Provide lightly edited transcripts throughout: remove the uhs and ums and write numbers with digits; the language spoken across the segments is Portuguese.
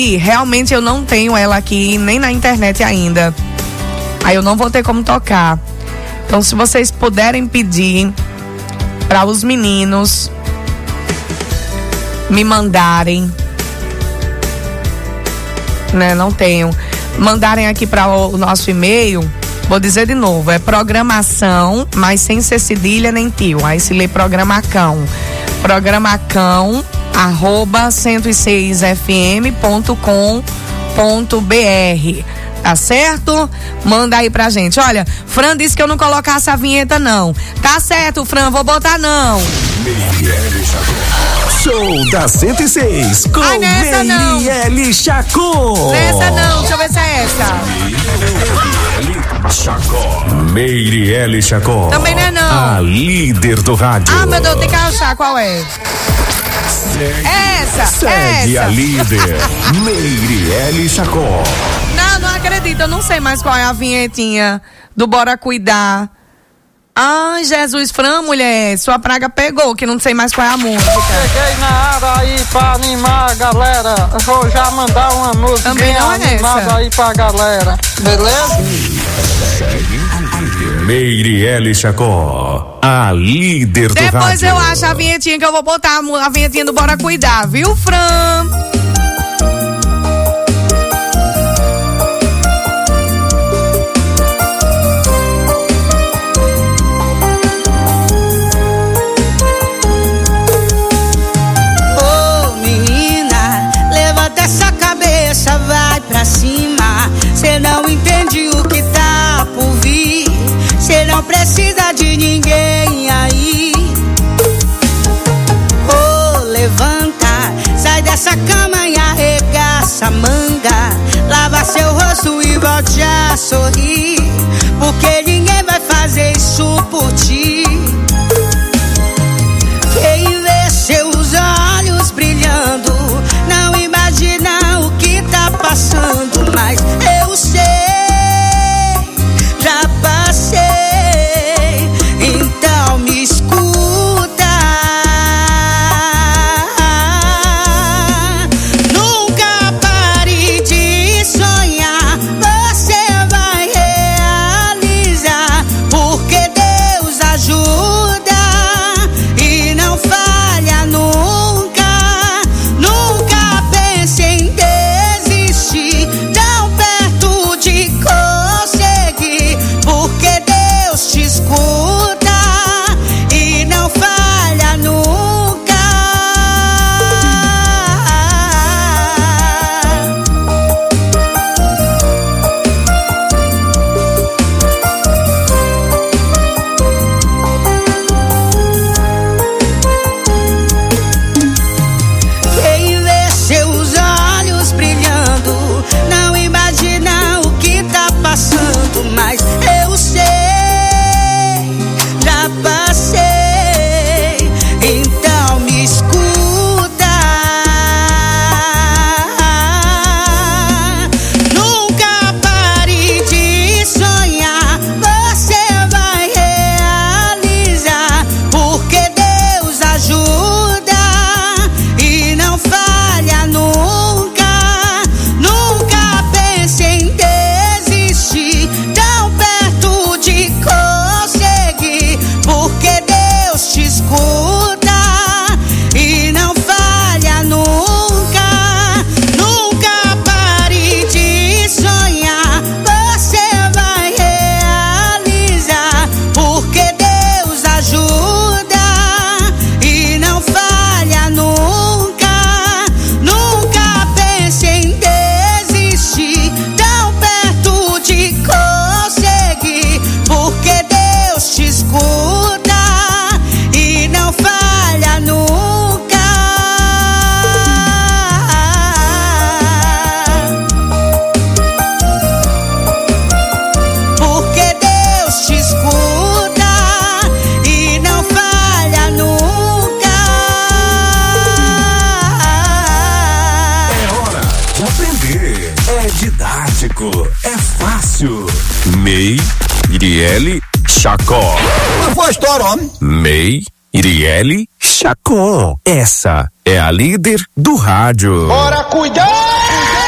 E realmente eu não tenho ela aqui, nem na internet ainda. Aí eu não vou ter como tocar. Então, se vocês puderem pedir para os meninos me mandarem, né? Não tenho. Mandarem aqui para o nosso e-mail. Vou dizer de novo, é programação, mas sem ser cedilha nem tio. Aí se lê programacão. Programacão @106fm.com.br. Tá certo? Manda aí pra gente. Olha, Fran disse que eu não colocasse a vinheta, não. Tá certo, Fran, vou botar não. Show da 106 com Meirelle Chacon. Nessa não, deixa eu ver se é essa. Meirelle Chacon. Também não é não. A líder do rádio. Ah, meu Deus, tem que achar qual é. Segue a líder, Meirelle Chacon. Não acredito, eu não sei mais qual é a vinhetinha do Bora Cuidar. Ai, Jesus, Fran, mulher, sua praga pegou, que não sei mais qual é a música. Eu cheguei na área aí pra animar a galera. Eu vou já mandar uma música também não é animada essa. Aí pra galera, beleza? Meirelle Chacon, a líder do rádio. Depois eu acho a vinhetinha que eu vou botar, a vinhetinha do Bora Cuidar, viu, Fran? Vai pra cima, cê não entende o que tá por vir, cê não precisa de ninguém aí. Oh, levanta, sai dessa cama e arregaça a manga, lava seu rosto e volte a sorrir, porque ninguém vai fazer isso por ti. Quem vê seus olhos brilhando não imagina o que tá passando, mas eu sei, já passei, então me escuta. Nunca pare de sonhar, você vai realizar, porque Deus ajuda e não falha nunca. Nunca pense em desistir, tão perto de conseguir, porque Deus te escuta e não falha nunca. Quem vê seus olhos brilhando não imagina o que tá passando, mas eu sei, já passei, então me escuta. Nunca pare de sonhar, você vai realizar, porque Deus ajuda e não falha nunca. Nunca pense em desistir, tão perto de conseguir, porque Deus te escuta e não falha nunca. Nunca pare de sonhar, você vai realizar, porque Deus ajuda e não falha nunca. Nunca pense em desistir, tão perto de conseguir, porque Deus te escuta e não falha nunca. Porque Deus te escuta e não falha nunca. É hora de aprender. É didático, é fácil. Meirelle Chacon. Não foi história, homem. Meirelle Chacon. Essa é a líder do rádio. Bora cuidar!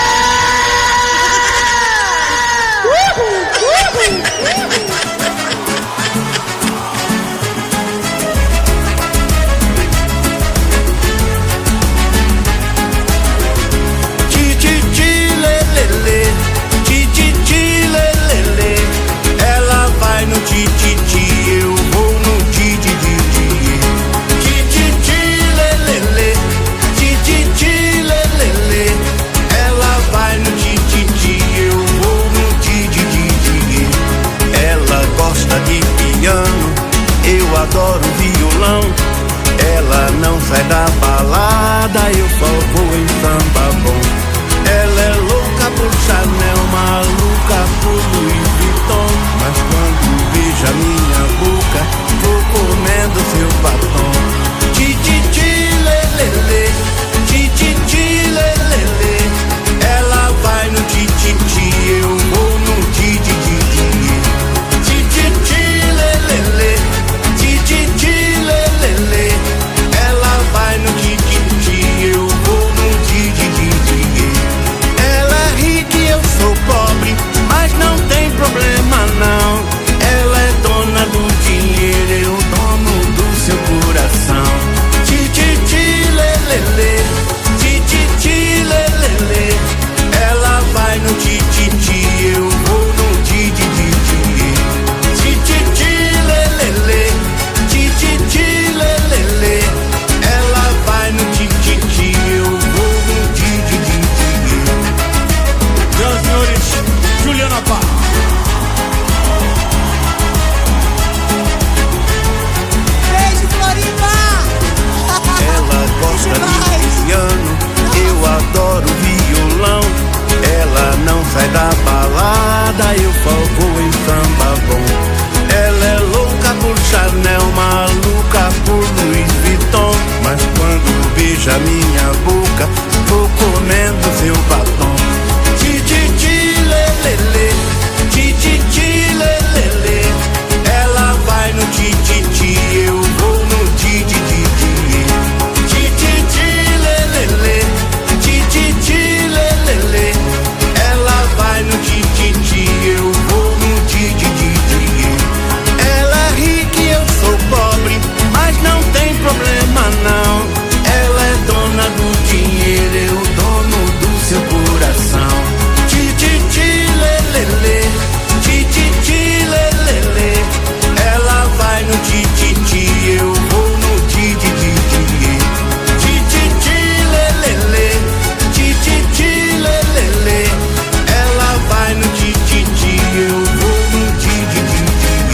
sai da balada e o fogo em samba bom. Ela é louca por Chanel, maluca por Louis Vuitton, mas quando beija minha boca, vou comendo seu batom. Tititi lelele, tititi lelele, ela vai no tititi, eu vou no tititi. Tititi lelele, tititi lelele, ela vai no tititi, eu vou no tititi. Ela é rica e eu sou pobre, mas não tem problema não. Ela é dona do dinheiro, eu dono do seu coração. Tititi lelele, tititi lelele, ela vai no tititi, eu vou no tititi. Tititi lelele, tititi lelele, ela vai no tititi, eu vou no tititi.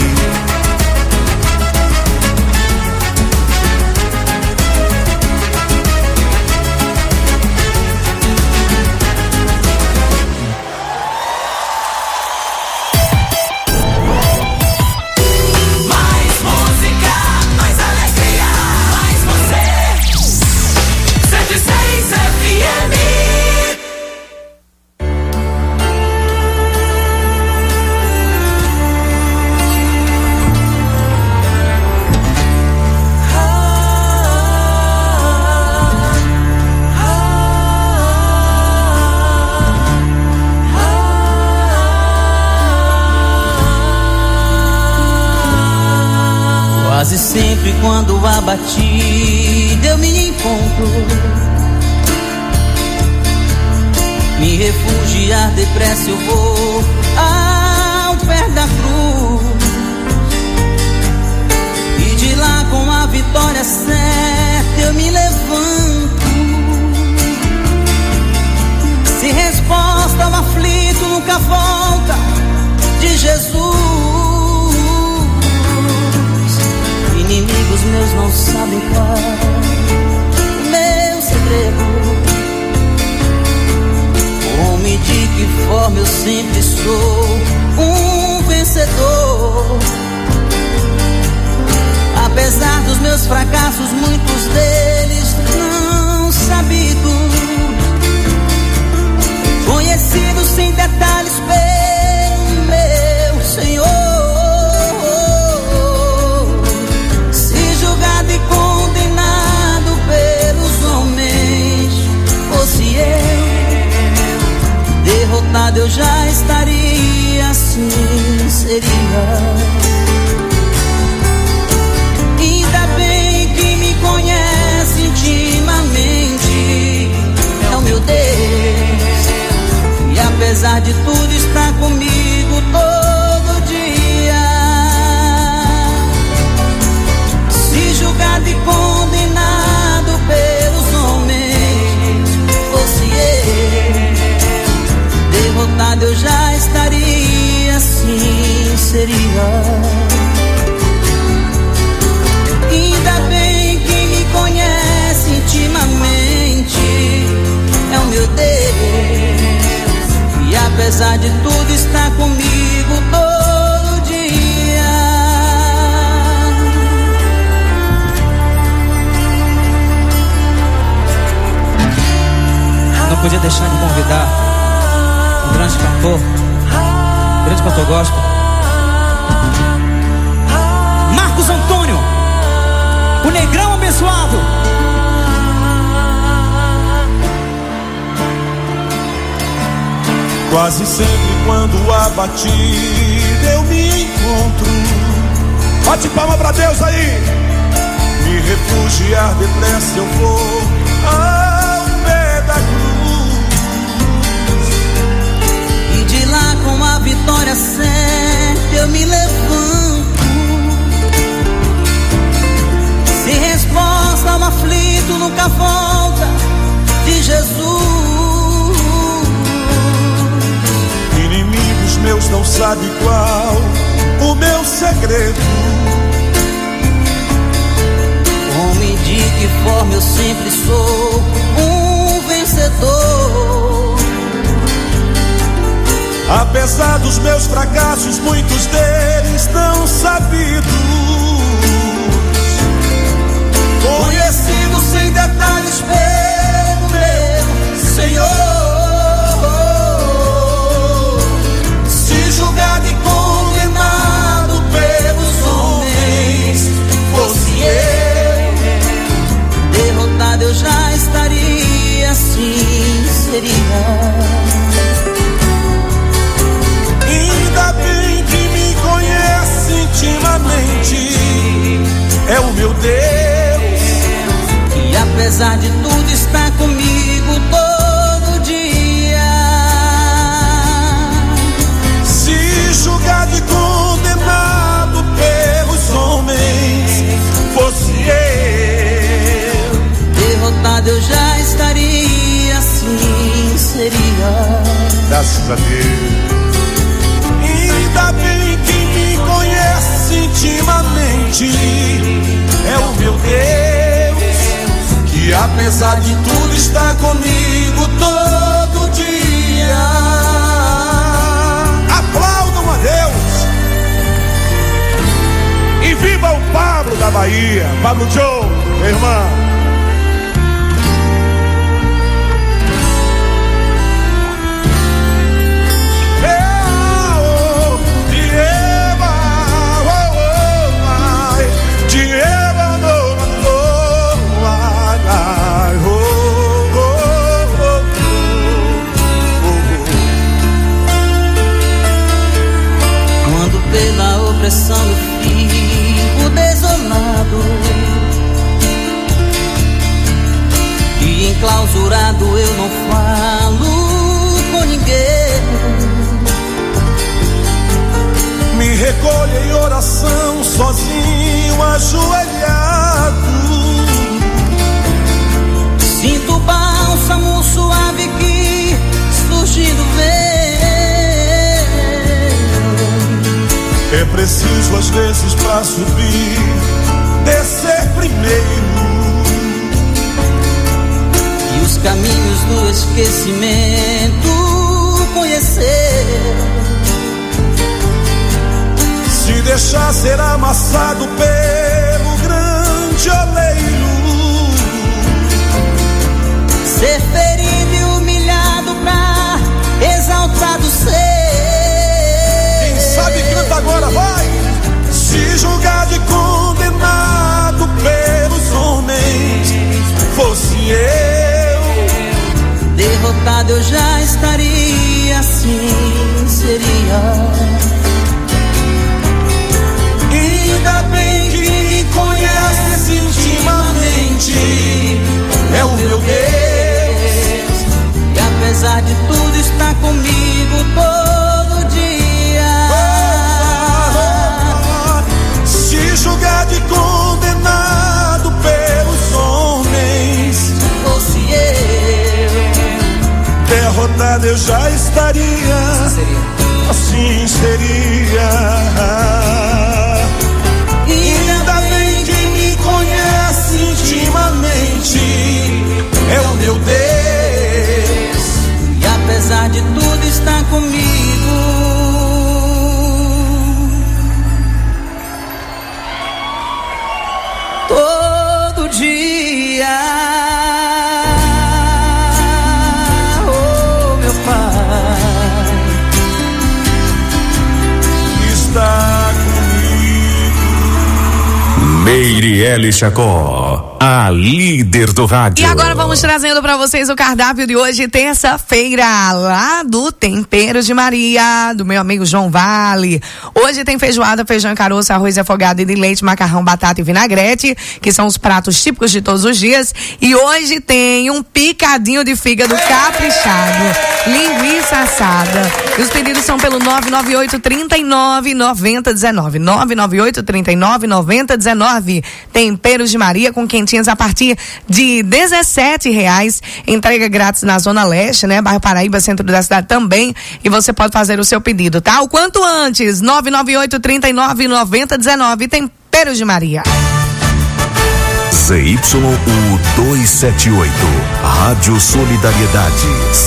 Quase sempre quando abatida eu me encontro, me refugiar depressa eu vou ao pé da cruz, e de lá com a vitória certa eu me levanto. Se resposta ao aflito nunca volta de Jesus, inimigos meus não sabem qual meu segredo, como e de que forma eu sempre sou um vencedor. Apesar dos meus fracassos, muitos deles não sabidos, conhecidos sem detalhes pelo meu Senhor. E condenado pelos homens, fosse eu derrotado, eu já estaria, assim seria. Ainda bem que me conhece intimamente, é o meu Deus, e apesar de tudo está comigo todo dia. Julgado e condenado pelos homens, fosse eu derrotado, eu já estaria, assim seria. Ainda bem que me conhece intimamente, é o meu Deus, e apesar de tudo está comigo todo dia. Não podia deixar de convidar um grande cantor gospel, Marcos Antônio, o negrão abençoado. Quase sempre quando abatida eu me encontro, bate palma pra Deus aí, me refugiar depressa eu vou ao pé da cruz, e de lá com a vitória certa eu me levanto. Se resposta ao aflito nunca volta de Jesus, inimigos meus não sabem qual o meu segredo, como e de que forma eu sempre sou um vencedor. Apesar dos meus fracassos, muitos deles não sabidos, conhecido sem detalhes pelo meu Senhor, se julgado e condenado pelos homens, fosse eu derrotado, eu já estaria, assim seria. Ainda bem que me conhece intimamente, é o meu Deus, e apesar de tudo está comigo todo dia. Se julgado e condenado pelos homens, fosse eu derrotado, eu já estaria, assim seria. Graças a Deus. Ainda bem que me conhece intimamente, é o meu Deus, que apesar de tudo está comigo todo dia. Aplaudam a Deus e viva o Pablo da Bahia, Pablo Joe, meu irmão. Pela opressão eu fico desolado, e enclausurado eu não falo com ninguém. Me recolho em oração, sozinho, ajoelhado. Sinto o bálsamo suave que surgindo vem. É preciso às vezes pra subir, descer primeiro, e os caminhos do esquecimento conhecer. se deixar ser amassado pelo grande oleiro, ser ferido e humilhado pra exaltado ser. Sabe, canta agora, vai! Se julgado e condenado pelos homens, fosse eu derrotado, eu já estaria, assim seria. Ainda bem que me conhece intimamente, é o meu Deus, e apesar de tudo está comigo todo dia. Se julgado e condenado pelos homens, fosse eu derrotado, eu já estaria, assim seria. Ainda bem que me conhece intimamente, é o meu Deus, e apesar de tudo está comigo todo dia. Oh, meu Pai está comigo. Meirelles Chacó, a líder do rádio. E agora vamos trazendo para vocês o cardápio de hoje, terça-feira, lá do Temperos de Maria, do meu amigo João Vale. Hoje tem feijoada, feijão, caroço, arroz refogado e de leite, macarrão, batata e vinagrete, que são os pratos típicos de todos os dias. E hoje tem um picadinho de fígado caprichado, linguiça assada. E os pedidos são pelo 998-39-9019. 998-39-9019. Temperos de Maria com quentinhas a partir de R$17. Entrega grátis na Zona Leste, né? Bairro Paraíba, centro da cidade também. E você pode fazer o seu pedido, tá? O quanto antes. 998-39-9019. Temperos de Maria. ZYU 278, Rádio Solidariedade,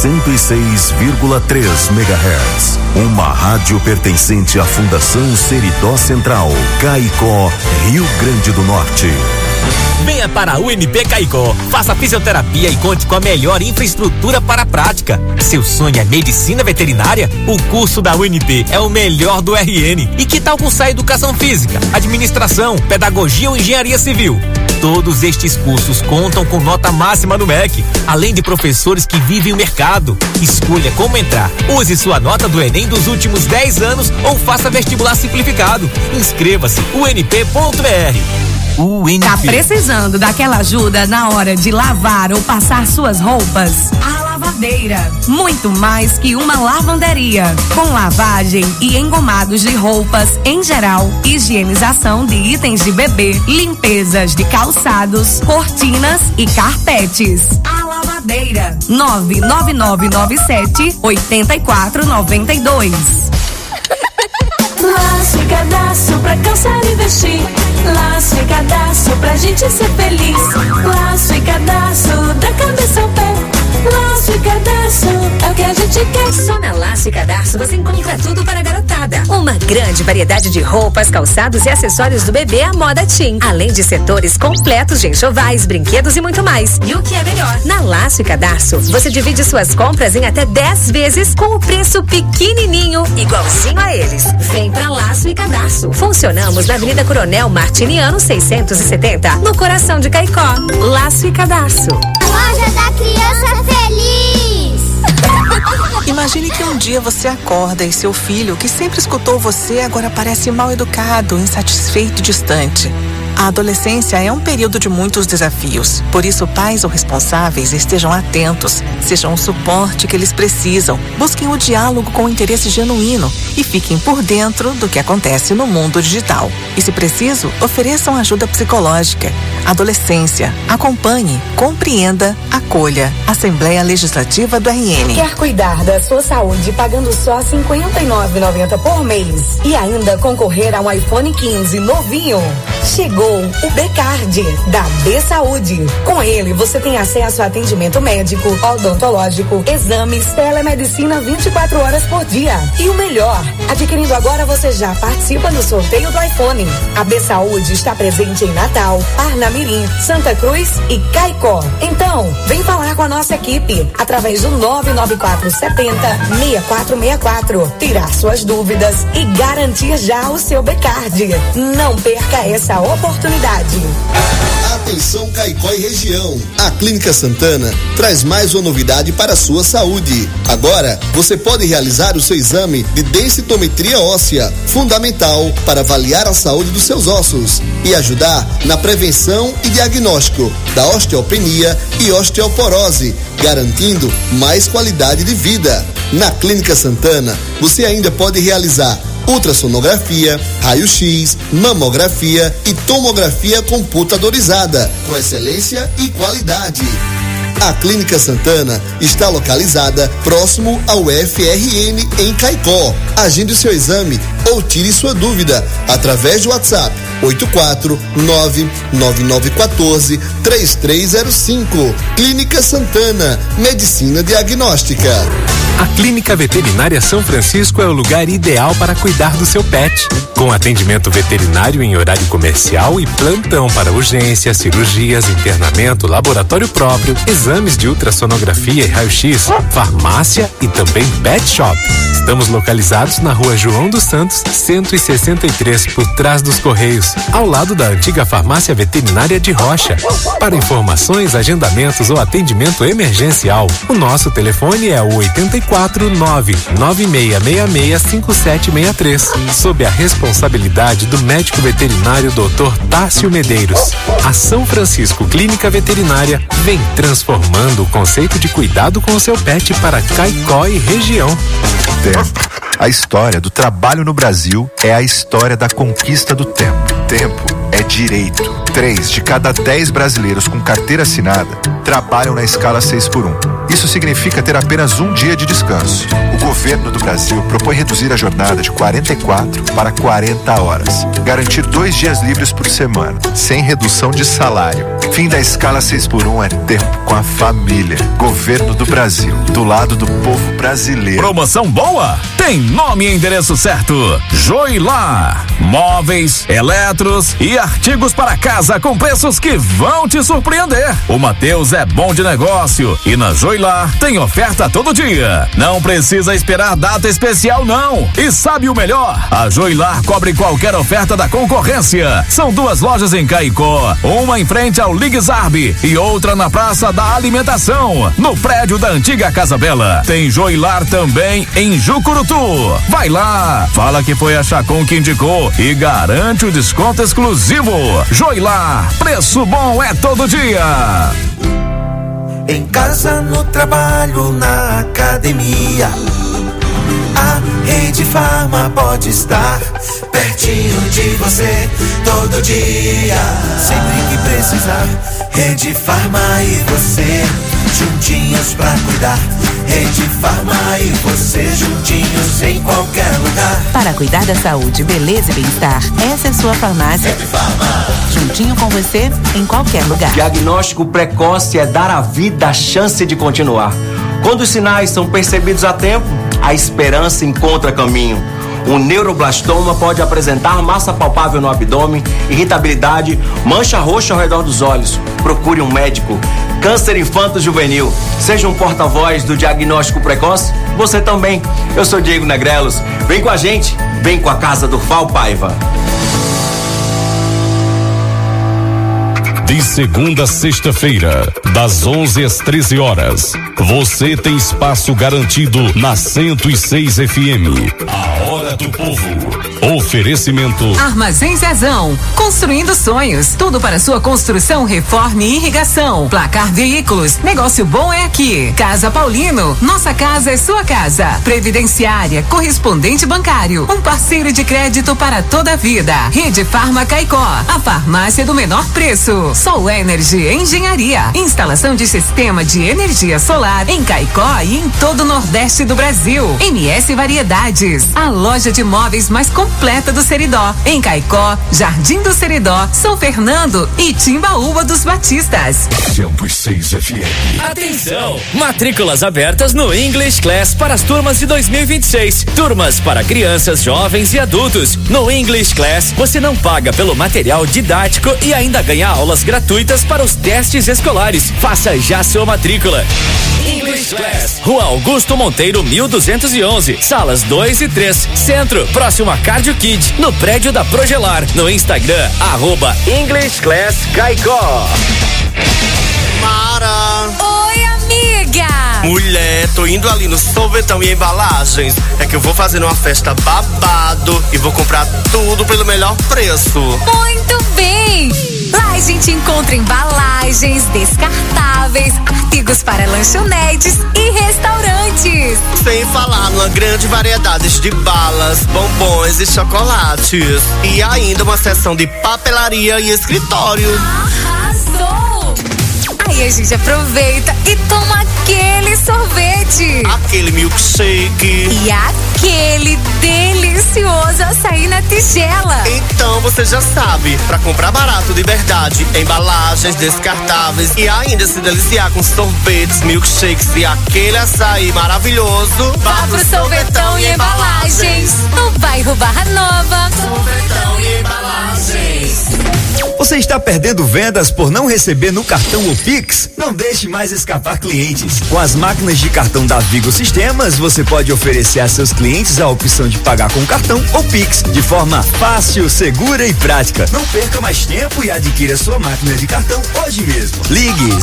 106,3 MHz. Uma rádio pertencente à Fundação Seridó Central, Caicó, Rio Grande do Norte. Venha para a UNP Caicó, faça fisioterapia e conte com a melhor infraestrutura para a prática. Seu sonho é medicina veterinária? O curso da UNP é o melhor do RN. E que tal cursar educação física, administração, pedagogia ou engenharia civil? Todos estes cursos contam com nota máxima no MEC, além de professores que vivem o mercado. Escolha como entrar. Use sua nota do Enem dos últimos 10 anos ou faça vestibular simplificado. Inscreva-se unp.br. Tá precisando daquela ajuda na hora de lavar ou passar suas roupas? A Lavadeira, muito mais que uma lavanderia, com lavagem e engomados de roupas em geral, higienização de itens de bebê, limpezas de calçados, cortinas e carpetes. A Lavadeira, 99997-8492. Laço e cadastro pra cansar e investir. Laço e cadastro pra gente ser feliz. Laço e cadastro da cabeça ao pé. Laço e cadastro é o que a gente quer. Só na Laço e Cadastro você encontra tudo para a garotada. Uma grande variedade de roupas, calçados e acessórios do bebê à moda teen. Além de setores completos de enxovais, brinquedos e muito mais. E o que é melhor? Na Laço e Cadastro você divide suas compras em até 10 vezes com o preço pequenininho, igualzinho a eles. Vem pra Laço e Cadastro. Funcionamos na Avenida Coronel Martiniano 670, no coração de Caicó. Laço e Cadastro. Loja da Criança Feliz. Imagine que um dia você acorda e seu filho, que sempre escutou você, agora parece mal educado, insatisfeito e distante. A adolescência é um período de muitos desafios. Por isso, pais ou responsáveis estejam atentos, sejam o suporte que eles precisam, busquem o diálogo com interesse genuíno e fiquem por dentro do que acontece no mundo digital. E, se preciso, ofereçam ajuda psicológica. Adolescência, acompanhe, compreenda, acolha. Assembleia Legislativa do RN. Quer cuidar da sua saúde pagando só R$ 59,90 por mês e ainda concorrer a um iPhone 15 novinho? Chegou o B-Card da B Saúde. Com ele, você tem acesso a atendimento médico, odontológico, exames, telemedicina 24 horas por dia. E o melhor, adquirindo agora você já participa do sorteio do iPhone. A B Saúde está presente em Natal, Parnamirim, Santa Cruz e Caicó. Então, vem falar com a nossa equipe através do 99470-6464. Tirar suas dúvidas e garantir já o seu B-Card. Não perca essa oportunidade. Atenção Caicó e região. A Clínica Santana traz mais uma novidade para a sua saúde. Agora, você pode realizar o seu exame de densitometria óssea, fundamental para avaliar a saúde dos seus ossos e ajudar na prevenção e diagnóstico da osteopenia e osteoporose, garantindo mais qualidade de vida. Na Clínica Santana, você ainda pode realizar ultrassonografia, raio-x, mamografia e tomografia computadorizada, com excelência e qualidade. A Clínica Santana está localizada próximo ao FRN em Caicó. Agende o seu exame ou tire sua dúvida através do WhatsApp 84999143305. Clínica Santana, Medicina Diagnóstica. A Clínica Veterinária São Francisco é o lugar ideal para cuidar do seu pet. Com atendimento veterinário em horário comercial e plantão para urgências, cirurgias, internamento, laboratório próprio, exames de ultrassonografia e raio-x, farmácia e também pet shop. Estamos localizados na Rua João dos Santos, 163, por trás dos Correios, ao lado da antiga Farmácia Veterinária de Rocha. Para informações, agendamentos ou atendimento emergencial, o nosso telefone é o 849-9666-5763, sob a responsabilidade do médico veterinário Dr. Tássio Medeiros. A São Francisco Clínica Veterinária vem transformando o conceito de cuidado com o seu pet para Caicó e região. A história do trabalho no Brasil é a história da conquista do tempo. Tempo é direito. 3 de cada 10 brasileiros com carteira assinada trabalham na escala 6x1. Isso significa ter apenas um dia de descanso. O governo do Brasil propõe reduzir a jornada de 44 para 40 horas. Garantir 2 dias livres por semana, sem redução de salário. Fim da escala 6x1 é tempo com a família. Governo do Brasil, do lado do povo brasileiro. Promoção boa? Tem nome e endereço certo. Joilar. Móveis, eletros e artigos para casa com preços que vão te surpreender. O Mateus é bom de negócio e na Joilar tem oferta todo dia. Não precisa esperar data especial não. E sabe o melhor? A Joilar cobre qualquer oferta da concorrência. São 2 lojas em Caicó, uma em frente ao Ligue Zarb e outra na Praça da Alimentação, no prédio da antiga Casa Bela. Tem Joilar também em Jucurutu. Vai lá, fala que foi a Chacon que indicou e garante o desconto exclusivo. Joilar, preço bom é todo dia. Em casa, no trabalho, na academia, a Rede Farma pode estar pertinho de você todo dia. Sempre que precisar, Rede Farma e você juntinhos pra cuidar. Rede Farma e você juntinhos em qualquer lugar. Para cuidar da saúde, beleza e bem-estar, essa é sua farmácia. Rede Farma. Juntinho com você em qualquer lugar. Diagnóstico precoce é dar à vida a chance de continuar. Quando os sinais são percebidos a tempo, a esperança encontra caminho. O neuroblastoma pode apresentar massa palpável no abdômen, irritabilidade, mancha roxa ao redor dos olhos. Procure um médico. Câncer infanto-juvenil. Seja um porta-voz do diagnóstico precoce. Você também. Eu sou Diego Negrelos. Vem com a gente. Vem com a Casa do Fal Paiva. De segunda a sexta-feira, das 11 às 13 horas, você tem espaço garantido na 106 FM. A Hora do Povo. Oferecimento Armazém Zezão, construindo sonhos, tudo para sua construção, reforma e irrigação. Placar Veículos, negócio bom é aqui. Casa Paulino, nossa casa é sua casa. Previdenciária, correspondente bancário, um parceiro de crédito para toda a vida. Rede Farma Caicó, a farmácia do menor preço. Sol Energy Engenharia, instalação de sistema de energia solar em Caicó e em todo o Nordeste do Brasil. MS Variedades, a loja de móveis mais completa do Seridó, em Caicó, Jardim do Seridó, São Fernando e Timbaúba dos Batistas. 106 FM. Atenção! Matrículas abertas no English Class para as turmas de 2026. Turmas para crianças, jovens e adultos. No English Class, você não paga pelo material didático e ainda ganha aulas gratuitas para os testes escolares. Faça já sua matrícula. English Class, Rua Augusto Monteiro, 1211, salas 2 e 3, Centro, próximo a Cardio Kid, no prédio da Progelar. No Instagram, @English Class Caicó. Mara. Oi, amiga! Mulher, tô indo ali no Sorvetão e Embalagens. É que eu vou fazer uma festa babado e vou comprar tudo pelo melhor preço. Muito bem! Lá a gente encontra embalagens, descartáveis, artigos para lanchonetes e restaurantes. Sem falar numa grande variedade de balas, bombons e chocolates. E ainda uma seção de papelaria e escritório. Arrasou! Aí a gente aproveita e toma aquele sorvete. Aquele milkshake. E aquele delicioso açaí na tigela. Então você já sabe, pra comprar barato de verdade, embalagens descartáveis e ainda se deliciar com sorvetes, milkshakes e aquele açaí maravilhoso, vá pro Sorvetão e Embalagens, no bairro Barra Nova. Sorvetão e Embalagens. Você está perdendo vendas por não receber no cartão ou Pix? Não deixe mais escapar clientes. Com as máquinas de cartão da Vigo Sistemas, você pode oferecer a seus clientes a opção de pagar com cartão ou Pix, de forma fácil, segura e prática. Não perca mais tempo e adquira sua máquina de cartão hoje mesmo. Ligue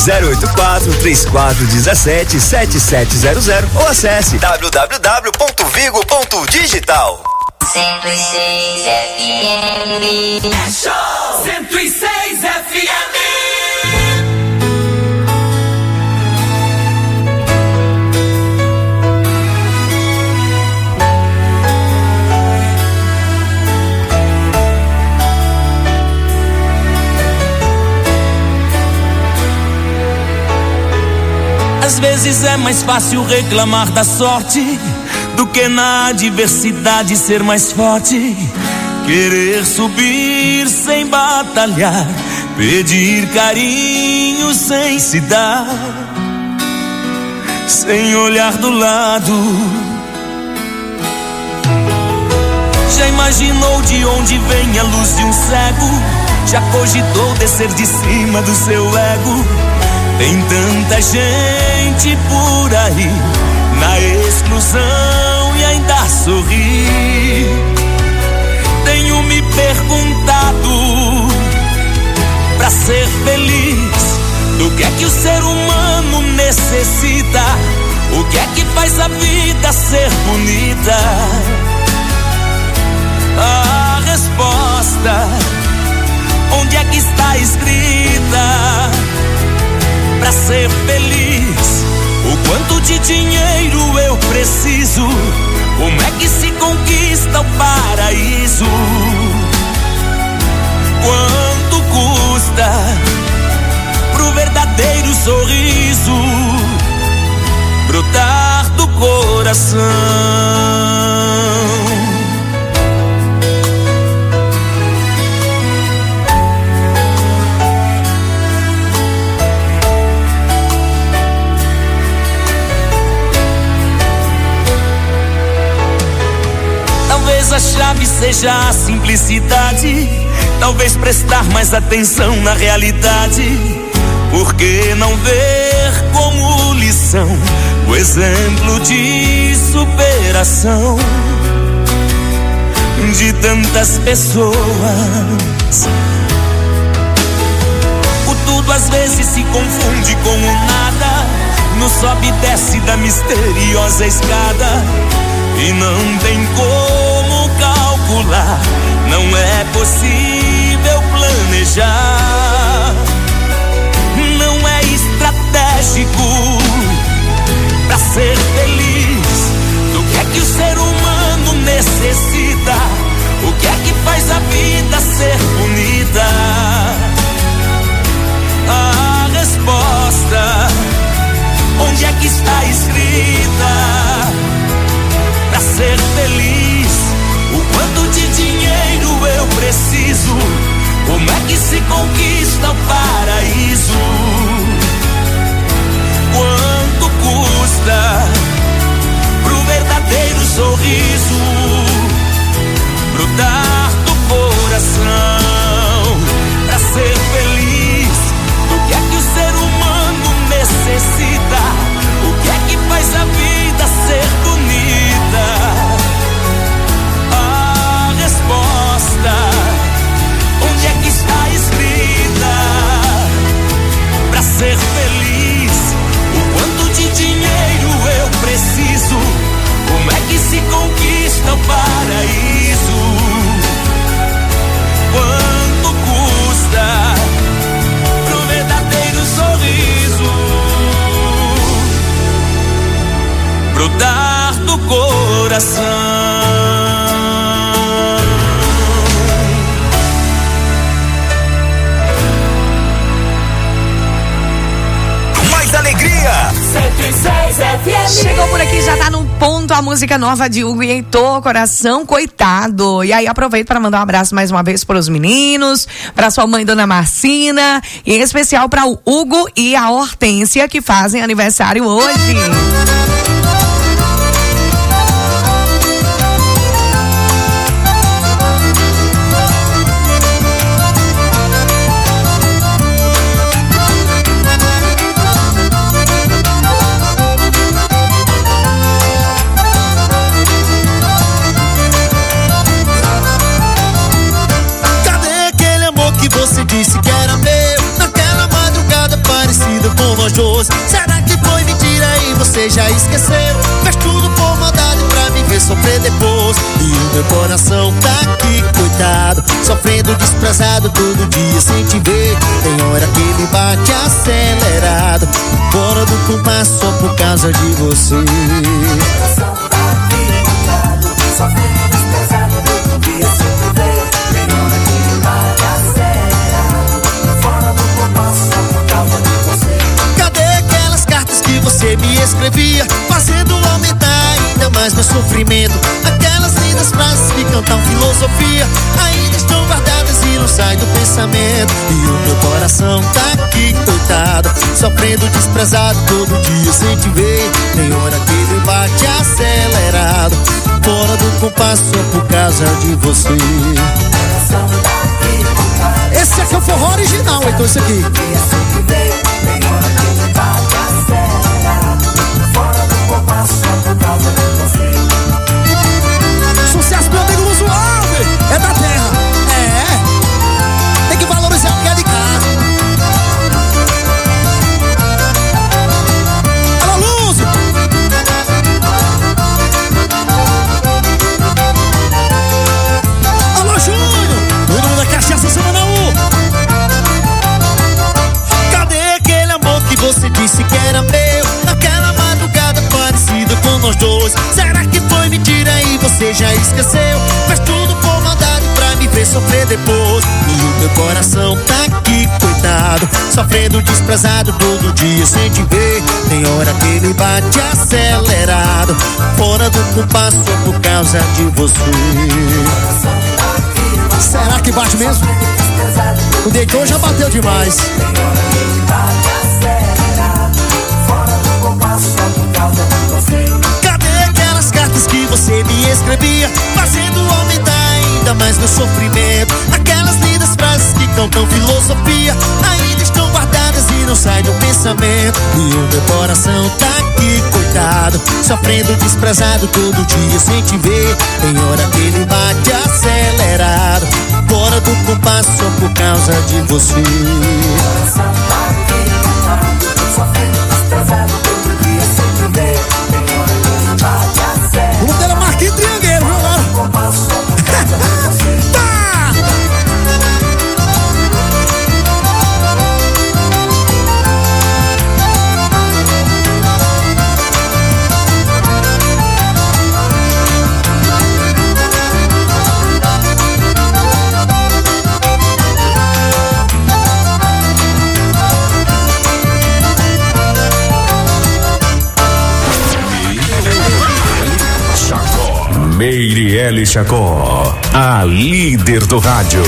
084-3417-7700 ou acesse www.vigo.digital. 106 FM. Show 106 FM. Às vezes é mais fácil reclamar da sorte do que na adversidade ser mais forte. Querer subir sem batalhar, pedir carinho sem se dar, sem olhar do lado. Já imaginou de onde vem a luz de um cego? Já cogitou descer de cima do seu ego? Tem tanta gente por aí na exclusão e ainda sorri. Tenho me perguntado, pra ser feliz, do que é que o ser humano necessita? O que é que faz a vida ser bonita? A resposta, onde é que está escrita? Pra ser feliz, o quanto de dinheiro eu preciso? Como é que se conquista o paraíso? Quanto custa pro verdadeiro sorriso brotar do coração? Talvez a chave seja a simplicidade, talvez prestar mais atenção na realidade. Por que não ver como lição o exemplo de superação de tantas pessoas? O tudo às vezes se confunde com o nada, no sobe e desce da misteriosa escada. E não tem como calcular, não é possível planejar. Não é estratégico pra ser feliz. Do que é que o ser humano necessita? O que é que faz a vida ser bonita? A resposta, onde é que está escrita? Pra ser feliz, o quanto de dinheiro eu preciso? Como é que se conquista o paraíso? Quanto custa pro verdadeiro sorriso brotar do coração? Pra ser feliz, o que é que o ser humano necessita? O que é que faz a vida ser bonita? A resposta, onde é que está escrita? Pra ser feliz, o quanto de dinheiro eu preciso? Como é que se conquista o paraíso? Quanto custa pro verdadeiro sorriso brotar do coração? Alegria! 106 FM. Chegou por aqui, já tá no ponto a música nova de Hugo e Heitor, Coração Coitado. E aí aproveito para mandar um abraço mais uma vez para os meninos, para sua mãe Dona Marcina, e em especial para o Hugo e a Hortência, que fazem aniversário hoje. Disse que era meu, naquela madrugada parecida com nós dois. Será que foi mentira e você já esqueceu? Fez tudo por maldade pra me ver sofrer depois. E o meu coração tá aqui, coitado, sofrendo desprezado todo dia sem te ver. Tem hora que me bate acelerado, fora do compasso só por causa de você. Coração tá aqui, coitado, sofrendo desprezado todo dia sem te ver. Tem hora que me bate acelerado. Cadê aquelas cartas que você sofrimento. Aquelas lindas frases que cantam filosofia ainda estão guardadas e não saem do pensamento. E o meu coração tá aqui, coitado, sofrendo desprezado todo dia sem te ver. Tem hora que ele bate acelerado, fora do compasso só por causa de você. Esse aqui é o forró original, então esse aqui. Sucesso, meu amigo Luso Alves, é da terra, tem que valorizar o que é de cá. Alô, Luso! Alô, Júnior! Todo mundo da cachaça, semana 1. Cadê aquele amor que você disse que era meu? Naquela madrugada parecida com nós dois. Será que foi mentira e você já esqueceu? Faz tudo por maldade pra me ver sofrer depois. E o meu coração tá aqui, coitado, sofrendo desprezado todo dia sem te ver. Tem hora que ele bate acelerado, fora do compasso só por causa de você. Será que bate mesmo? O Deitor já bateu demais. Cadê aquelas cartas que você me escrevia, fazendo aumentar ainda mais meu sofrimento? Aquelas lindas frases que cantam filosofia ainda estão guardadas e não saem do pensamento. E o meu coração tá aqui, coitado, sofrendo desprezado todo dia sem te ver. Tem hora que ele bate acelerado, fora do compasso só por causa de você. Vamos ter a Marquinhos Triangueiro, viu agora? Meirelles Chacó, a líder do rádio.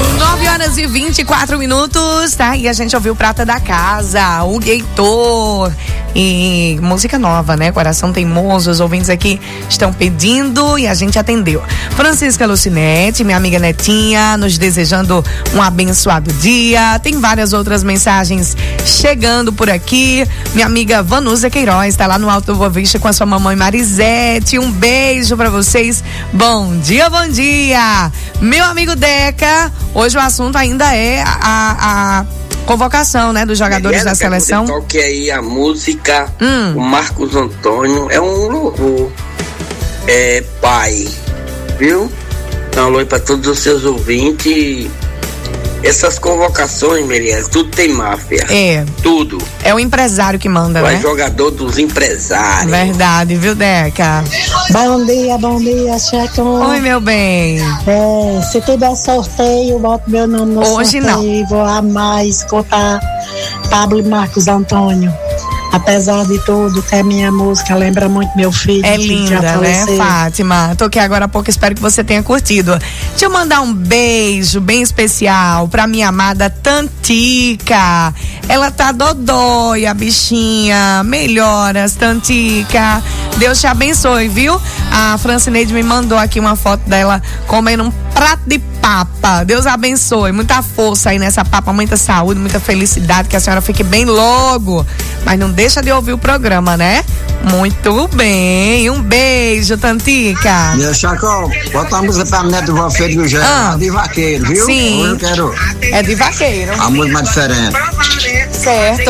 9h24, tá? E a gente ouviu Prata da Casa, o Heitor. E música nova, né? Coração Teimoso, os ouvintes aqui estão pedindo e a gente atendeu. Francisca Lucinete, minha amiga Netinha, nos desejando um abençoado dia. Tem várias outras mensagens chegando por aqui. Minha amiga Vanusa Queiroz está lá no Alto Boa Vista com a sua mamãe Marisete. Um beijo pra vocês. Bom dia, bom dia. Meu amigo Deca, hoje o assunto ainda é a convocação, né, dos jogadores da seleção. Toque aí a música, o Marcos Antônio, é um louvor, é pai, viu? Então, alô para todos os seus ouvintes. Essas convocações, Merias, tudo tem máfia. É. Tudo. É o empresário que manda, né? É jogador dos empresários. Verdade, viu, Deca? Bom dia, Chacon. Oi, meu bem. Se tiver sorteio, boto meu nome no hoje sorteio. Não. Vou amar escutar Pablo e Marcos Antônio. Apesar de tudo, que é minha música, lembra muito meu filho. É linda, né, Fátima? Toquei agora há pouco, espero que você tenha curtido. Deixa eu mandar um beijo bem especial pra minha amada Tantica. Ela tá dodói, a bichinha. Melhoras, Tantica. Deus te abençoe, viu? A Francineide me mandou aqui uma foto dela comendo um prato de papa. Deus abençoe. Muita força aí nessa papa, muita saúde, muita felicidade, que a senhora fique bem logo. Mas não deixa de ouvir o programa, né? Muito bem. Um beijo, Tantica. Meu Chacão, bota a música pra Neto Valfeiro do Gé, de vaqueiro, viu? Sim. Hoje eu quero. É de vaqueiro. A música mais diferente. Certo.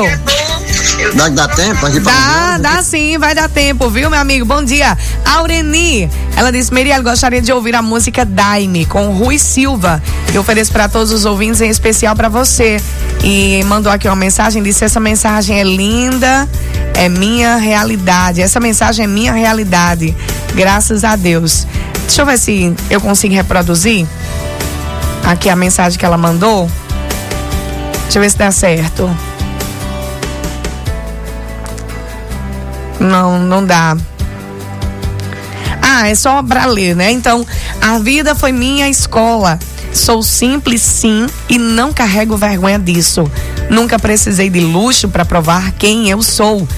Dá tempo aqui pra Dá sim, vai dar tempo, viu, meu amigo? Bom dia. Aureni, ela disse: Meriel, gostaria de ouvir a música Daime com Rui Silva. Eu ofereço para todos os ouvintes, em especial para você. E mandou aqui uma mensagem, disse: essa mensagem é linda, é minha realidade. Essa mensagem é minha realidade, graças a Deus. Deixa eu ver se eu consigo reproduzir aqui a mensagem que ela mandou. Deixa eu ver se dá certo. Não dá. Ah, é só pra ler, né? Então, a vida foi minha escola. Sou simples, sim, e não carrego vergonha disso. Nunca precisei de luxo para provar quem eu sou.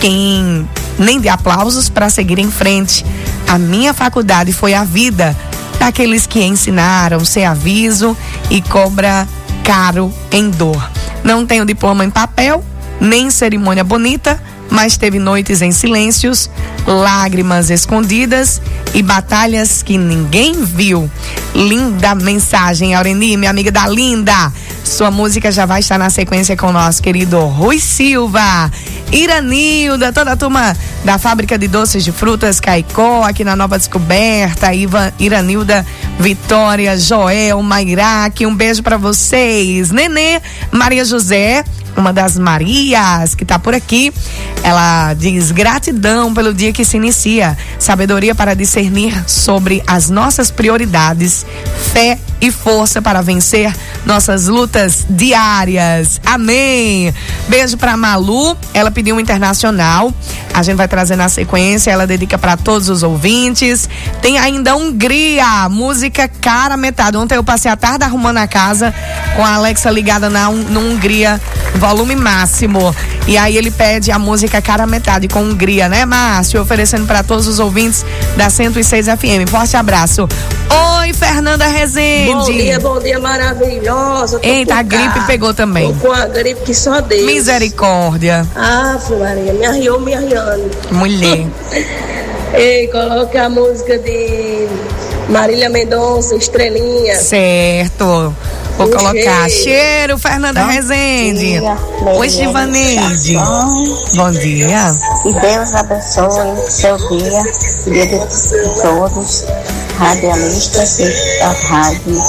Nem de aplausos para seguir em frente. A minha faculdade foi a vida daqueles que ensinaram sem aviso e cobra caro em dor. Não tenho diploma em papel, nem cerimônia bonita, mas teve noites em silêncios, lágrimas escondidas e batalhas que ninguém viu. Linda mensagem, Aureni, minha amiga da Linda. Sua música já vai estar na sequência com o nosso querido Rui Silva, Iranilda, toda a turma da Fábrica de Doces de Frutas Caicó, aqui na Nova Descoberta, Iranilda, Vitória, Joel, Mairaque, um beijo pra vocês. Nenê, Maria José, uma das Marias que tá por aqui, ela diz: gratidão pelo dia que se inicia, sabedoria para discernir sobre as nossas prioridades, fé e força para vencer nossas lutas diárias. Amém. Beijo pra Malu, ela pediu um internacional, a gente vai trazer na sequência, ela dedica para todos os ouvintes. Tem ainda Hungria, música cara metade. Ontem eu passei a tarde arrumando a casa com a Alexa ligada no Hungria, volume máximo. E aí ele pede a música cara metade com Hungria, né, Márcio? Oferecendo para todos os ouvintes da 106 FM. Forte abraço. Oi, Fernanda Rezende. Bom dia maravilhosa. Eita, a gripe pegou também. Tô com a gripe que só Deus. Misericórdia. Ah, Maria, me arriou, me arriando. Mulher. Ei, coloca a música de Marília Mendonça, Estrelinha. Certo. Vou colocar cheiro, Fernanda Rezende. Oi, Givaneide. Bom dia. E Deus abençoe seu dia de todos, radialistas da Rádio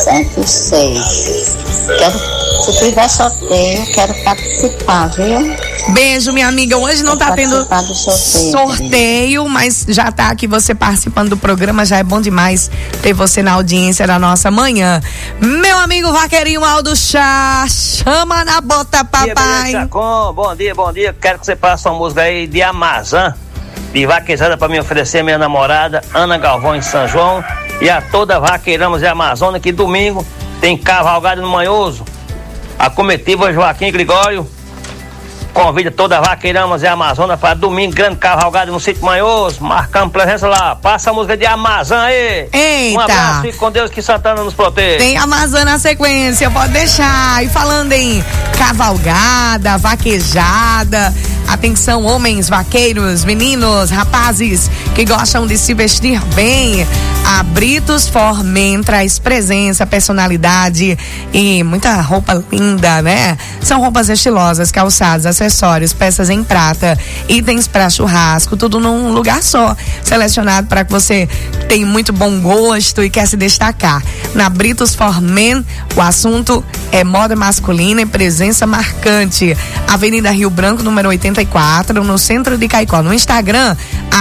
106. Se tiver sorteio, quero participar, viu? Beijo, minha amiga. Hoje não tá tendo sorteio, mas já tá aqui você participando do programa, já é bom demais ter você na audiência da nossa manhã. Meu amigo Vaqueirinho Aldo Chá, chama na bota, papai. Bom dia. Quero que você passe uma música aí de Amazã, de vaquejada pra me oferecer minha namorada, Ana Galvão, em São João, e a toda Vaqueiramos de Amazônia, que domingo tem cavalgada no Manhoso. A comitiva Joaquim Gregório convida toda a Vaqueiramos e Amazônia para domingo, grande cavalgada no sítio Manhoso, marcando presença lá. Passa a música de Amazã aí. Eita. Um abraço, fique com Deus, que Santana nos proteja. Tem Amazã na sequência, pode deixar. E falando em cavalgada, vaquejada, atenção, homens, vaqueiros, meninos, rapazes que gostam de se vestir bem, a Britos For Men traz presença, personalidade e muita roupa linda, né? São roupas estilosas, calçados, acessórios, peças em prata, itens para churrasco, tudo num lugar só, selecionado para que você tem muito bom gosto e quer se destacar. Na Britos For Men, o assunto é moda masculina e presença marcante. Avenida Rio Branco, número 84, no centro de Caicó. No Instagram,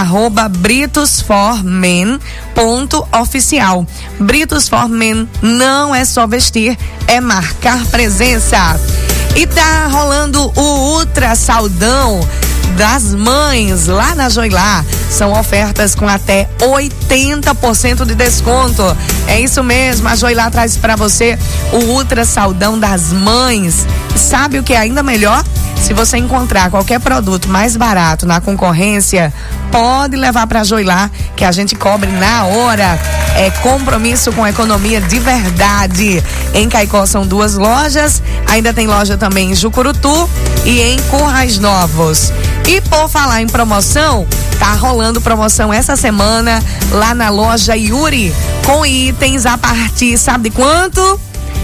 @BritosForMen.oficial. Britos For Men não é só vestir, é marcar presença. E tá rolando o Ultra Saldão das Mães lá na Joilá. São ofertas com até 80% de desconto. É isso mesmo, a Joilá traz para você o Ultra Saldão das Mães. Sabe o que é ainda melhor? Se você encontrar qualquer produto mais barato na concorrência, pode levar para Joilá, que a gente cobre na hora. É compromisso com economia de verdade. Em Caicó são 2 lojas, ainda tem loja também em Jucurutu e em Currais Novos. E por falar em promoção, tá rolando promoção essa semana lá na loja Yuri, com itens a partir, sabe de quanto?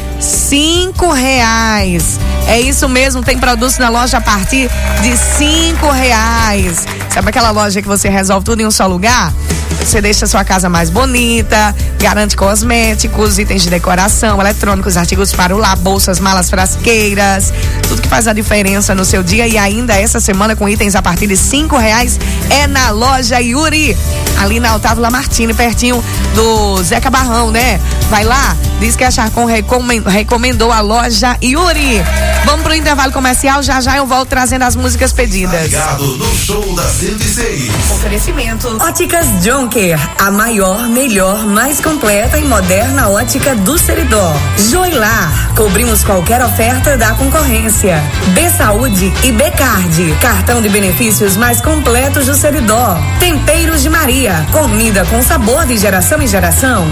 R$5. É isso mesmo, tem produtos na loja a partir de R$5. Sabe aquela loja que você resolve tudo em um só lugar? Você deixa a sua casa mais bonita, garante cosméticos, itens de decoração, eletrônicos, artigos para o lar, bolsas, malas, frasqueiras, tudo que faz a diferença no seu dia. E ainda essa semana com itens a partir de R$5 é na loja Yuri, ali na Otávio Lamartine, pertinho do Zeca Barrão, né? Vai lá, diz que a Charcon recomendou a loja Yuri. Vamos pro intervalo comercial, já eu volto trazendo as músicas pedidas. Ligado no show da 106. Oferecimento Óticas Jonker. Joker, a maior, melhor, mais completa e moderna ótica do Seridó. Joilar, cobrimos qualquer oferta da concorrência. B-Saúde e B-Card, cartão de benefícios mais completos do Seridó. Temperos de Maria, comida com sabor de geração em geração.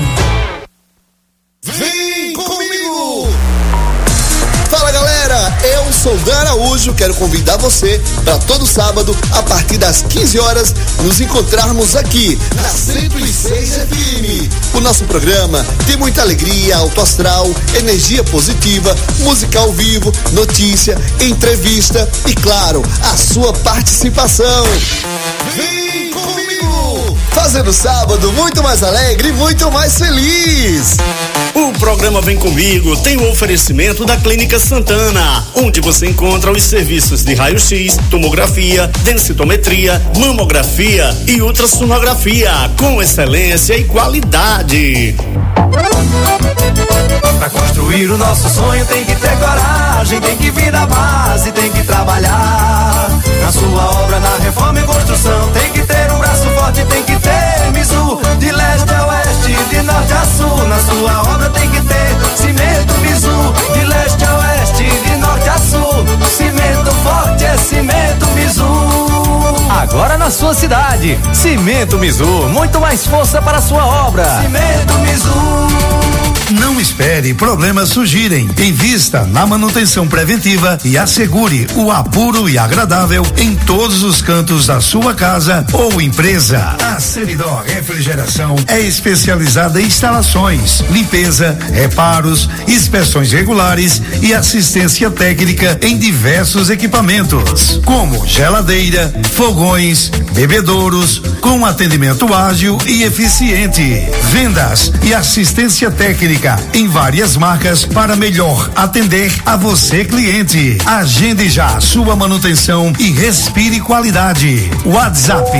Vem comigo! Fala galera, eu sou Dan Araújo, quero convidar você para todo sábado, a partir das 15 horas, nos encontrarmos aqui na 106 FM. O nosso programa tem muita alegria, alto astral, energia positiva, música ao vivo, notícia, entrevista e, claro, a sua participação. Vem comigo! Fazendo sábado muito mais alegre e muito mais feliz. O programa Vem Comigo tem o oferecimento da Clínica Santana, onde você encontra os serviços de raio-x, tomografia, densitometria, mamografia e ultrassonografia, com excelência e qualidade. Pra construir o nosso sonho tem que ter coragem, tem que vir da base, tem que trabalhar. Na sua obra, na reforma e construção, tem que ter um braço forte, tem que ter Mizu, de leste a oeste, de norte a sul. Na sua obra tem que ter cimento Mizu, de leste a oeste, de norte a sul. Cimento forte é cimento Mizu. Agora na sua cidade, Cimento Mizu, muito mais força para a sua obra. Cimento Mizu. Não espere problemas surgirem. Invista na manutenção preventiva e assegure o apuro e agradável em todos os cantos da sua casa ou empresa. A Seridó Refrigeração é especializada em instalações, limpeza, reparos, inspeções regulares e assistência técnica em diversos equipamentos, como geladeira, fogões, bebedouros, com atendimento ágil e eficiente. Vendas e assistência técnica em várias marcas para melhor atender a você, cliente. Agende já sua manutenção e respire qualidade. WhatsApp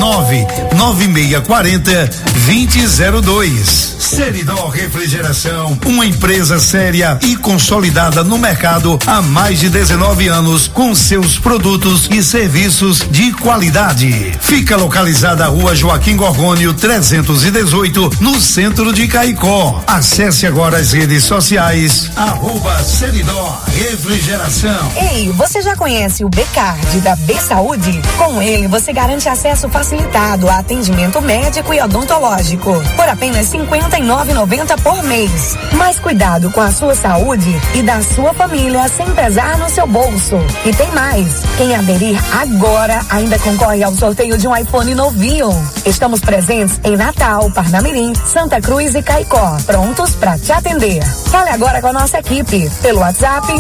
99640-2002. Seridó Refrigeração, uma empresa séria e consolidada no mercado há mais de 19 anos, com seus produtos e serviços de qualidade. Fica localizada a Rua Joaquim Gorgônio 318, no centro de Caicó. Acesse agora as redes sociais, @Seridó Refrigeração. Ei, você já conhece o B-Card da B-Saúde? Com ele você garante acesso facilitado a atendimento médico e odontológico por apenas R$ 59,90 por mês. Mais cuidado com a sua saúde e da sua família sem pesar no seu bolso. E tem mais, quem aderir agora ainda concorre ao sorteio de um iPhone novinho. Estamos presentes em Natal, Parnamirim, Santa Cruz e Caicó, prontos para te atender. Fale agora com a nossa equipe pelo WhatsApp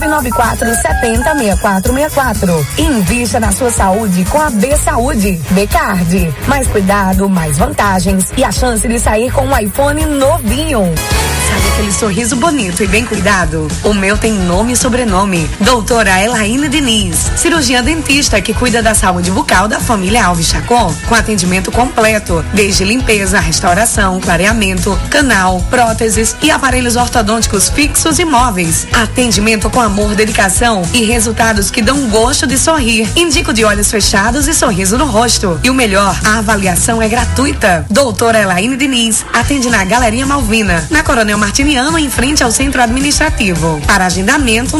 994-70-6464. Invista na sua saúde com a B-Saúde. B-Card. Mais cuidado, mais vantagens e a chance de sair com um iPhone novinho. Sabe aquele sorriso bonito e bem cuidado? O meu tem nome e sobrenome. Doutora Elaine Diniz, cirurgiã dentista que cuida da saúde bucal da família Alves Chacon, com atendimento completo, desde limpeza, restauração, clareamento, canal, próteses e aparelhos ortodônticos fixos e móveis. Atendimento com amor, dedicação e resultados que dão gosto de sorrir. Indico de olhos fechados e sorriso no rosto. E o melhor, a avaliação é gratuita. Doutora Elaine Diniz atende na Galeria Malvina, na Coronel Martiniano, em frente ao Centro Administrativo. Para agendamento,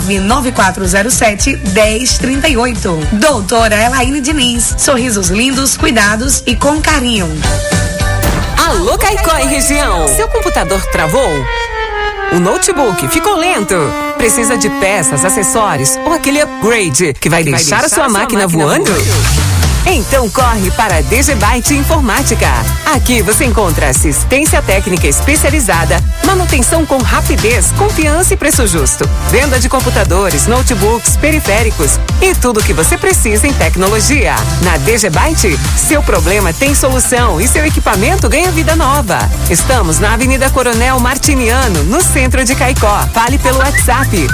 99407-1038. Doutora Elaine Diniz. Sorrisos lindos, cuidados e com carinho. Alô, Caicó e região. Seu computador travou? O notebook ficou lento? Precisa de peças, acessórios ou aquele upgrade que vai deixar a sua máquina voando? Então corre para a DG Byte Informática. Aqui você encontra assistência técnica especializada, manutenção com rapidez, confiança e preço justo, venda de computadores, notebooks, periféricos e tudo o que você precisa em tecnologia. Na DG Byte, seu problema tem solução e seu equipamento ganha vida nova. Estamos na Avenida Coronel Martiniano, no centro de Caicó. Fale pelo WhatsApp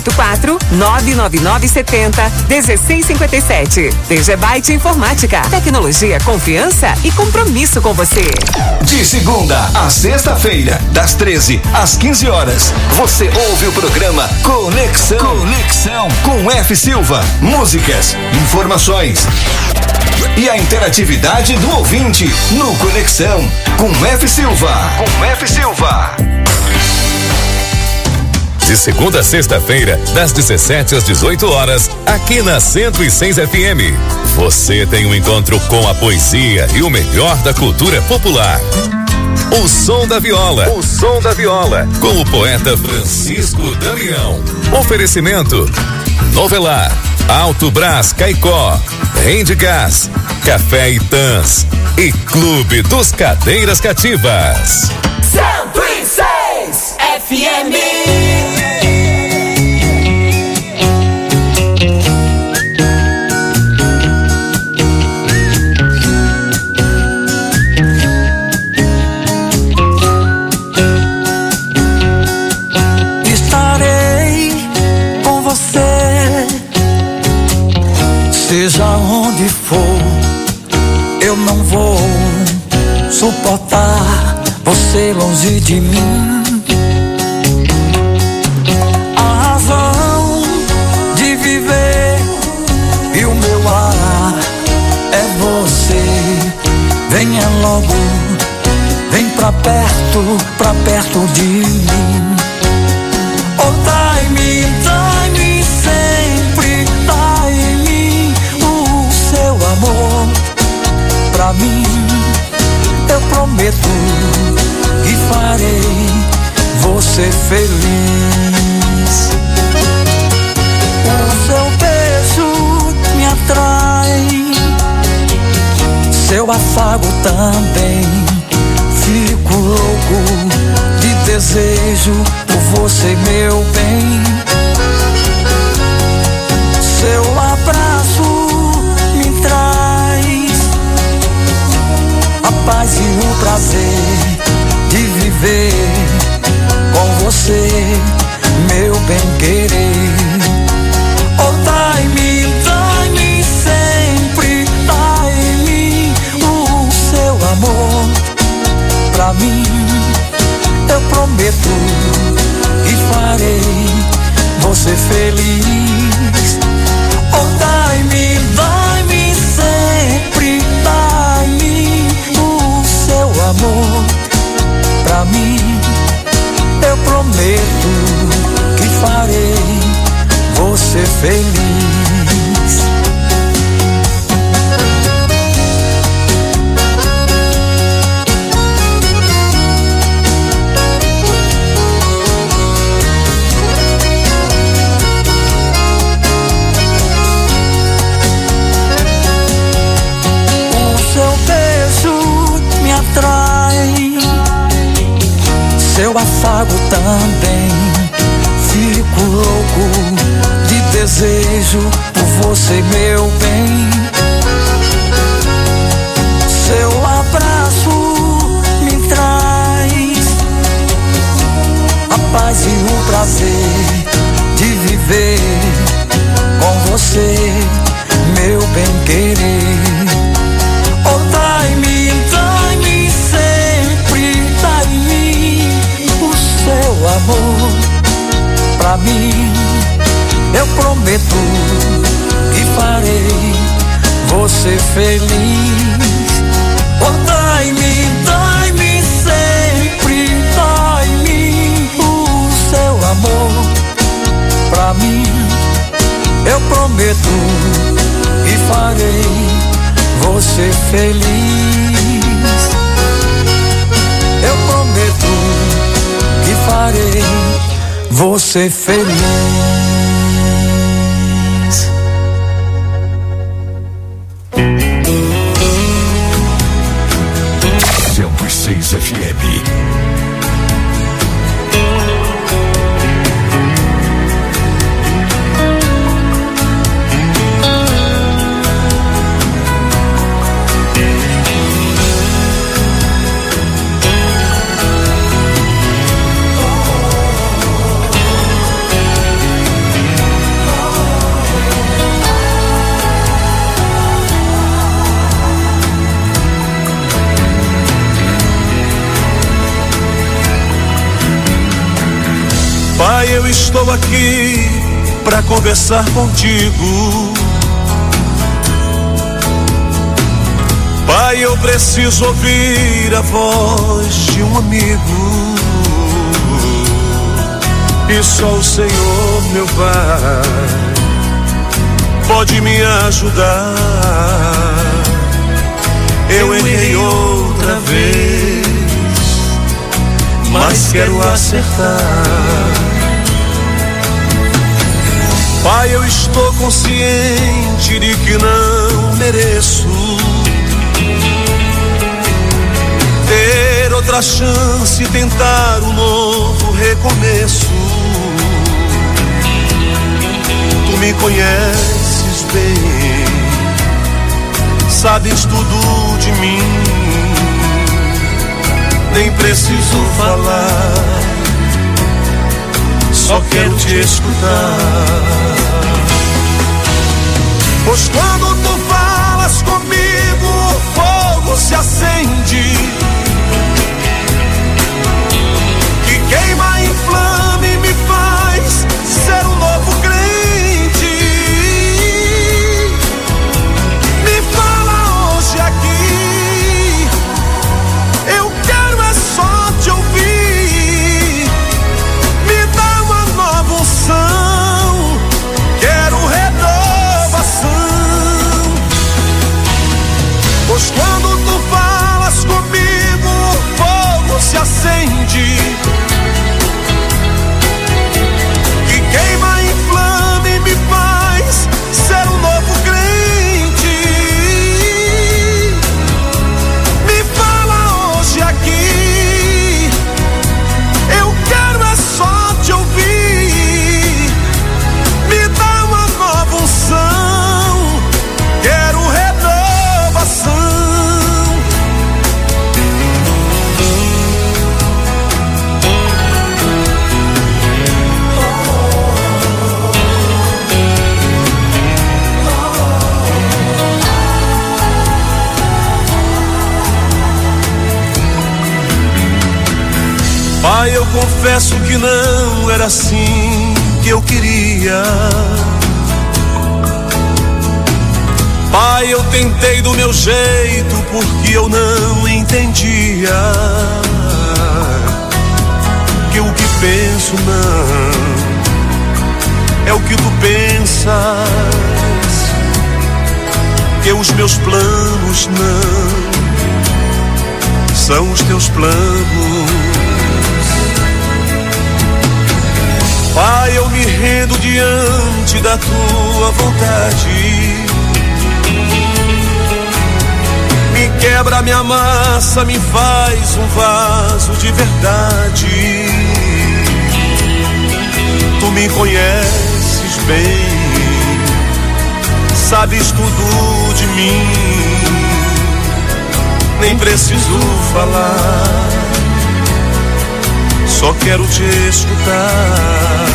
84-99970-1657. DG Byte Informática. Tecnologia, confiança e compromisso com você. De segunda a sexta-feira, das 13 às 15 horas, você ouve o programa Conexão com F. Silva. Músicas, informações, E a interatividade do ouvinte no Conexão com F. Silva. De segunda a sexta-feira, das 17 às 18 horas, aqui na 106 FM. Você tem um encontro com a poesia e o melhor da cultura popular. O Som da Viola. Com o poeta Francisco Damião. Oferecimento: Novelar, Alto Brás Caicó, Rende Gás, Café Itãs e Clube dos Cadeiras Cativas. 106 FM. Seja onde for, eu não vou suportar você longe de mim. A razão de viver e o meu ar é você. Venha logo, vem pra perto de mim. Oh, dai-me sempre, dai-me o seu amor. Pra mim, eu prometo que farei você feliz. O seu beijo me atrai, seu afago também. Fico louco de desejo por você, meu bem. Seu abraço me traz a paz e o prazer de viver com você, meu bem-querer. Oh, dai-me sempre, dai-me o seu amor. Pra mim, eu prometo que farei você feliz. Oh, dai-me sempre, dai-me o seu amor. Pra mim, eu prometo que farei você feliz. Seu afago também. Fico louco de desejo por você, meu bem. Seu abraço me traz a paz e o prazer de viver com você, meu bem-querer. Oh, dai-me sempre, dai-me o seu amor. Pra mim, eu prometo que farei você feliz. Oh, dai-me sempre, dai-me o seu amor. Pra mim, eu prometo que farei você feliz. Eu prometo que farei você feliz. 106 FM. Pai, eu estou aqui para conversar contigo. eu preciso ouvir a voz de um amigo, e só o Senhor, meu Pai, pode me ajudar. Eu errei outra vez, mas quero acertar. Pai, eu estou consciente de que não mereço ter outra chance e tentar um novo recomeço. Tu me conheces bem, sabes tudo de mim, nem preciso falar, só quero te escutar. Pois quando tu falas comigo, o fogo se acende, que queima, inflama e me faz ser um novo crente. Me fala hoje aqui, eu quero é só te ouvir. Me dá uma nova unção, quero renovação. Pois quando tu falas comigo, o fogo se acende, que queima, inflama e me faz ser um novo crente. Me fala hoje aqui, eu quero é só te ouvir. Me dá uma nova unção, quero renovação. Pai, eu confesso que não era assim que eu queria. Pai, eu tentei do meu jeito porque eu não entendia que o que penso não é o que tu pensas, que os meus planos não são os teus planos. Pai, eu me rendo diante da tua vontade. Me quebra, me amassa, me faz um vaso de verdade. Tu me conheces bem, sabes tudo de mim, nem preciso falar, só quero te escutar.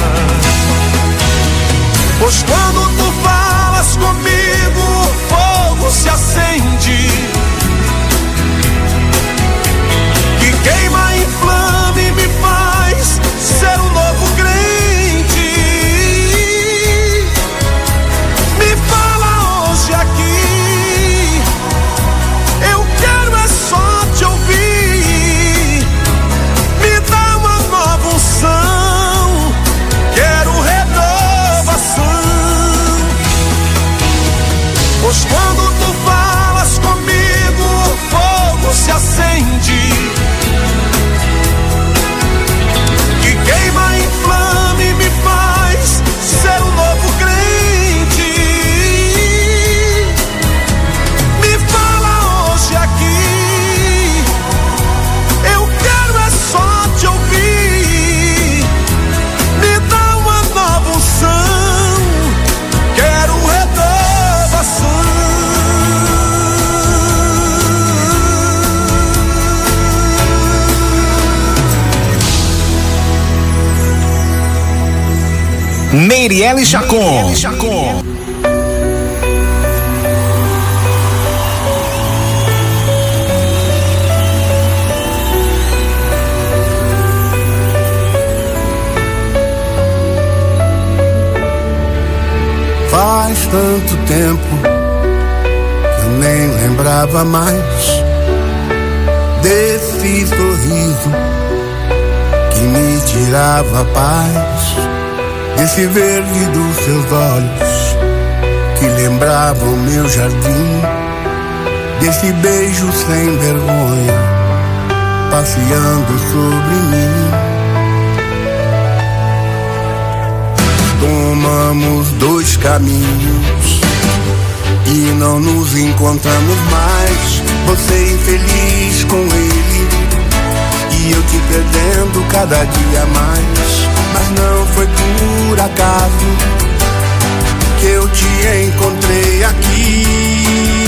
Pois quando tu falas comigo, o fogo se acende, que queima, inflama e me faz ser um novo crente. Me fala hoje aqui, eu quero é só te ouvir. Me dá uma nova unção, quero renovação. Pois quando tu falas comigo, o fogo se acende, que queima, inflama e me faz ser um novo crente. Me fala hoje aqui, eu quero é só te ouvir. Me dá uma nova unção, quero renovação. Meirelles Chacon. Faz tanto tempo que eu nem lembrava mais desse sorriso que me tirava a paz, desse verde dos seus olhos que lembravam meu jardim, desse beijo sem vergonha passeando sobre mim. Tomamos dois caminhos e não nos encontramos mais. Você infeliz com ele e eu te perdendo cada dia mais. Mas não foi por acaso que eu te encontrei aqui.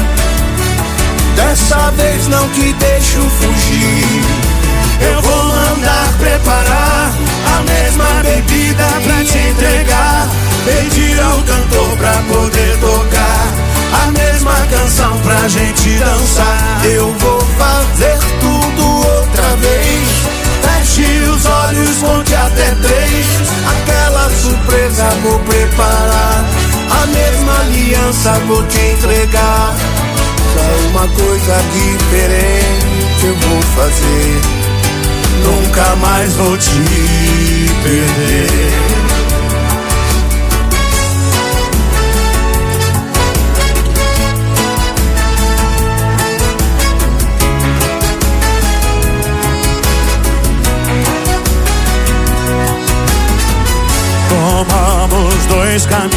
Dessa vez não te deixo fugir. Eu vou mandar preparar a mesma bebida pra te entregar, pedir ao cantor pra poder tocar a mesma canção pra gente dançar. Eu vou fazer tudo outra vez. Feche os olhos, conte até 3. Aquela surpresa vou preparar, a mesma aliança vou te entregar. Só uma coisa diferente eu vou fazer, nunca mais vou te perder. Tomamos dois caminhos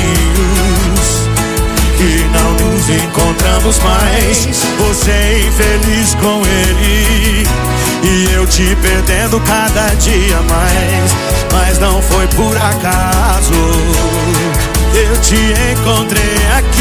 e não nos encontramos mais. Você infeliz com ele e eu te perdendo cada dia mais. Mas não foi por acaso eu te encontrei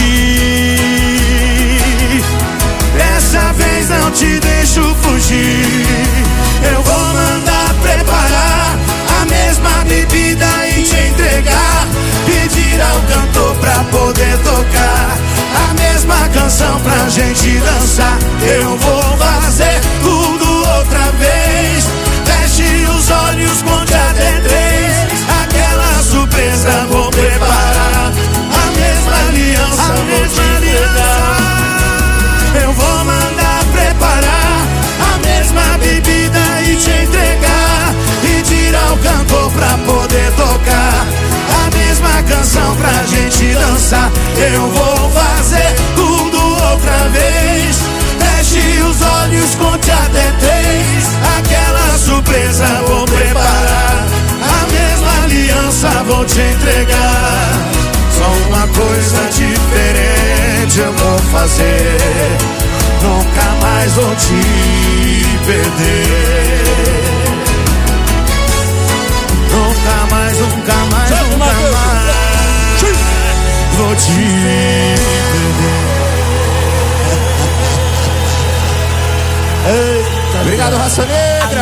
aqui. Dessa vez não te deixo fugir. Eu vou mandar preparar a mesma bebida e te entregar, pedir ao cantor pra poder tocar a mesma canção pra gente dançar. Eu vou fazer tudo outra vez. Feche os olhos, conte até 3. Aquela surpresa vou preparar, a mesma aliança vou te entregar. Eu vou mandar preparar a mesma bebida e te entregar, pedir ao cantor pra poder tocar a mesma canção pra gente dançar. Eu vou fazer tudo outra vez. Feche os olhos, conte até 3. Aquela surpresa vou preparar, a mesma aliança vou te entregar. Só uma coisa diferente eu vou fazer, nunca mais vou te perder. Nunca mais, nunca mais, nunca mais vou te perder. Obrigado, Raça Negra.